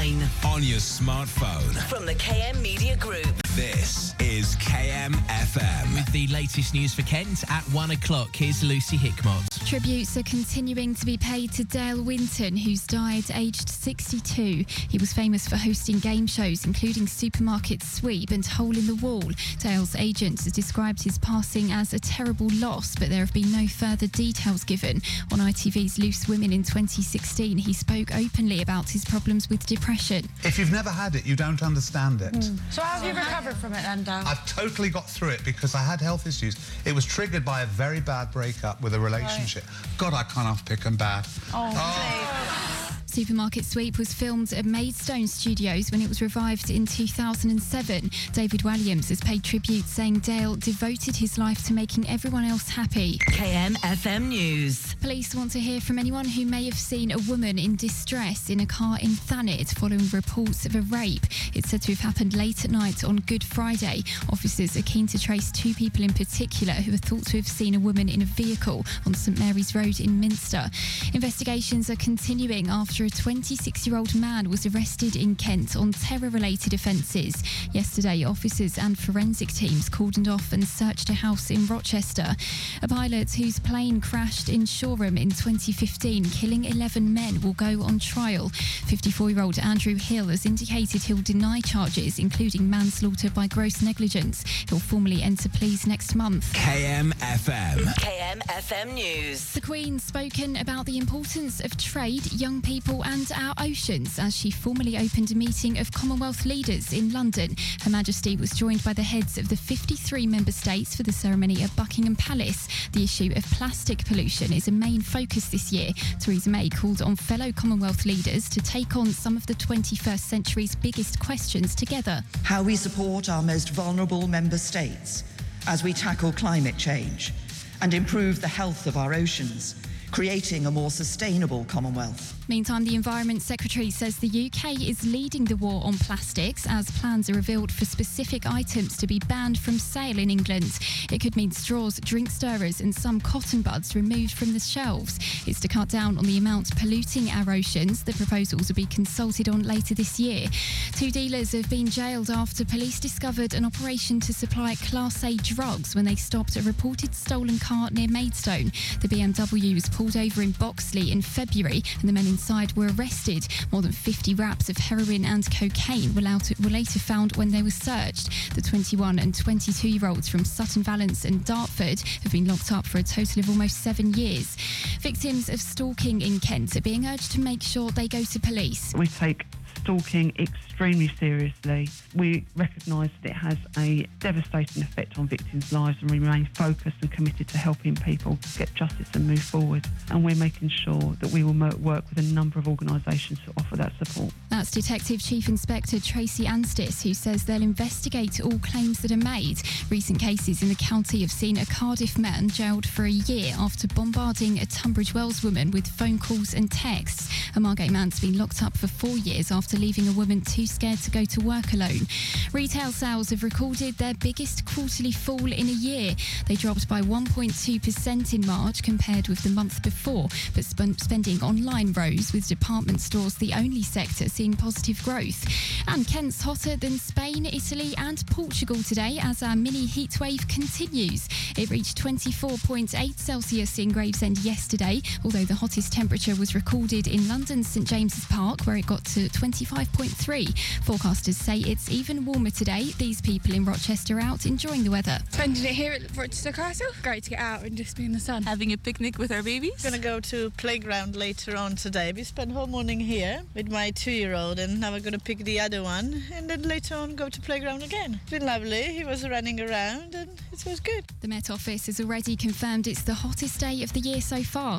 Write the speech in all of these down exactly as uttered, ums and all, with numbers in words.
online. On your smartphone. From the K M Media Group. This is K M F M. With the latest news for Kent at one o'clock, here's Lucy Hickmott. Tributes are continuing to be paid to Dale Winton, who's died aged sixty-two. He was famous for hosting game shows, including Supermarket Sweep and Hole in the Wall. Dale's agent has described his passing as a terrible loss, but there have been no further details given. On I T V's Loose Women in twenty sixteen, he spoke openly about his problems with depression. If you've never had it, you don't understand it. Mm. So how have you recovered from it then, Dale? I've totally got through it because I had health issues. It was triggered by a very bad breakup with a relationship. Right. God, I can't have pick and bad. Oh, oh. Supermarket Sweep was filmed at Maidstone Studios when it was revived in two thousand seven. David Williams has paid tribute, saying Dale devoted his life to making everyone else happy. K M F M News. Police want to hear from anyone who may have seen a woman in distress in a car in Thanet following reports of a rape. It's said to have happened late at night on Good Friday. Officers are keen to trace two people in particular who are thought to have seen a woman in a vehicle on St Mary's Road in Minster. Investigations are continuing after a twenty-six-year-old man was arrested in Kent on terror-related offences. Yesterday, officers and forensic teams cordoned off and searched a house in Rochester. A pilot whose plane crashed in Shoreham in twenty fifteen, killing eleven men, will go on trial. fifty-four-year-old Andrew Hill has indicated he'll deny charges, including manslaughter by gross negligence. He'll formally enter pleas next month. K M F M. K M F M News. The Queen's spoken about the importance of trade, young people and our oceans as she formally opened a meeting of Commonwealth leaders in London. Her Majesty was joined by the heads of the fifty-three member states for the ceremony at Buckingham Palace. The issue of plastic pollution is a main focus this year. Theresa May called on fellow Commonwealth leaders to take on some of the twenty-first century's biggest questions together. How we support our most vulnerable member states as we tackle climate change and improve the health of our oceans, creating a more sustainable Commonwealth. Meantime, the Environment Secretary says the U K is leading the war on plastics as plans are revealed for specific items to be banned from sale in England. It could mean straws, drink stirrers and some cotton buds removed from the shelves. It's to cut down on the amount polluting our oceans. The proposals will be consulted on later this year. Two dealers have been jailed after police discovered an operation to supply Class A drugs when they stopped a reported stolen car near Maidstone. The B M W was pulled over in Boxley in February and the men inside were arrested. More than fifty wraps of heroin and cocaine were later found when they were searched. The twenty-one and twenty-two-year-olds from Sutton Valence and Dartford have been locked up for a total of almost seven years. Victims of stalking in Kent are being urged to make sure they go to police. We take stalking extremely seriously. We recognise that it has a devastating effect on victims' lives and we remain focused and committed to helping people get justice and move forward. And we're making sure that we will work with a number of organisations to offer that support. That's Detective Chief Inspector Tracy Anstis, who says they'll investigate all claims that are made. Recent cases in the county have seen a Cardiff man jailed for a year after bombarding a Tunbridge Wells woman with phone calls and texts. A Margate man's been locked up for four years after leaving a woman too scared to go to work alone. Retail sales have recorded their biggest quarterly fall in a year. They dropped by one point two percent in March compared with the month before, but sp- spending online rose, with department stores the only sector seeing positive growth. And Kent's hotter than Spain, Italy and Portugal today as our mini heatwave continues. It reached twenty-four point eight Celsius in Gravesend yesterday, although the hottest temperature was recorded in London's St James's Park, where it got to twenty-five point three. Forecasters say it's even warmer today. These people in Rochester are out enjoying the weather. Spending it here at Rochester Castle. Great to get out and just be in the sun. Having a picnic with our babies. Going to go to playground later on today. We spent whole morning here with my two-year-old and now we're going to pick the other one and then later on go to playground again. It's been lovely. He was running around and it was good. The Met Office has already confirmed it's the hottest day of the year so far.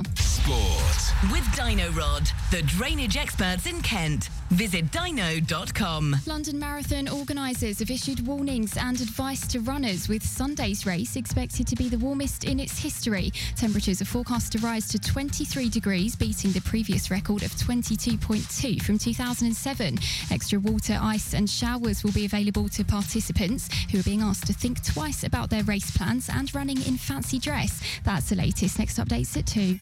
Sport. With Dino Rod, the drainage experts in Kent. Visit dino dot com. London Marathon organisers have issued warnings and advice to runners, with Sunday's race expected to be the warmest in its history. Temperatures are forecast to rise to twenty-three degrees, beating the previous record of twenty-two point two from two thousand seven. Extra water, ice and showers will be available to participants who are being asked to think twice about their race plans and running in fancy dress. That's the latest. Next update's at two.